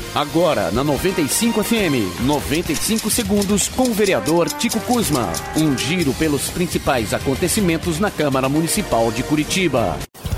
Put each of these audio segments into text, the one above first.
Agora na 95 FM, 95 segundos com o vereador Tico Kuzma. Um giro pelos principais acontecimentos na Câmara Municipal de Curitiba.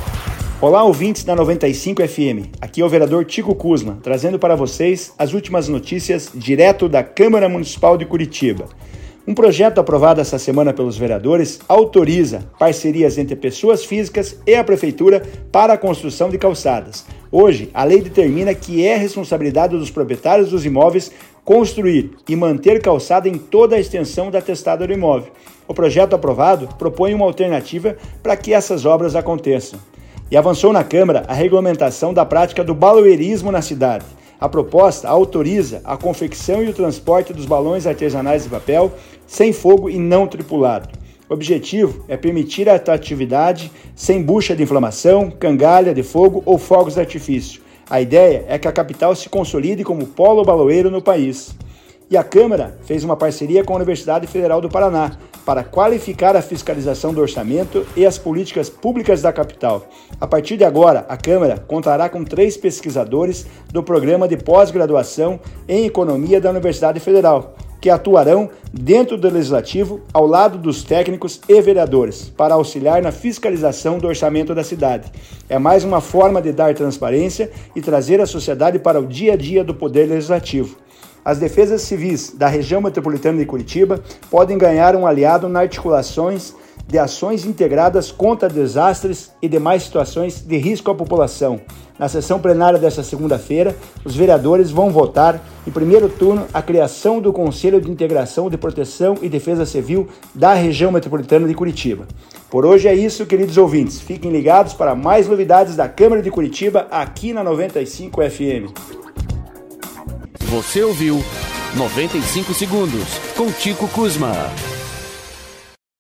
Olá, ouvintes da 95 FM. Aqui é o vereador Tico Kuzma, trazendo para vocês as últimas notícias direto da Câmara Municipal de Curitiba. Um projeto aprovado essa semana pelos vereadores autoriza parcerias entre pessoas físicas e a Prefeitura para a construção de calçadas. Hoje, a lei determina que é responsabilidade dos proprietários dos imóveis construir e manter calçada em toda a extensão da testada do imóvel. O projeto aprovado propõe uma alternativa para que essas obras aconteçam. E avançou na Câmara a regulamentação da prática do baloeirismo na cidade. A proposta autoriza a confecção e o transporte dos balões artesanais de papel sem fogo e não tripulado. O objetivo é permitir a atividade sem bucha de inflamação, cangalha de fogo ou fogos de artifício. A ideia é que a capital se consolide como polo baloeiro no país. E a Câmara fez uma parceria com a Universidade Federal do Paraná para qualificar a fiscalização do orçamento e as políticas públicas da capital. A partir de agora, a Câmara contará com 3 pesquisadores do programa de pós-graduação em Economia da Universidade Federal, que atuarão dentro do Legislativo ao lado dos técnicos e vereadores, para auxiliar na fiscalização do orçamento da cidade. É mais uma forma de dar transparência e trazer a sociedade para o dia a dia do Poder Legislativo. As defesas civis da região metropolitana de Curitiba podem ganhar um aliado nas articulações de ações integradas contra desastres e demais situações de risco à população. Na sessão plenária desta segunda-feira, os vereadores vão votar, em primeiro turno, a criação do Conselho de Integração de Proteção e Defesa Civil da região metropolitana de Curitiba. Por hoje é isso, queridos ouvintes. Fiquem ligados para mais novidades da Câmara de Curitiba aqui na 95 FM. Você ouviu 95 segundos com Tico Kuzma.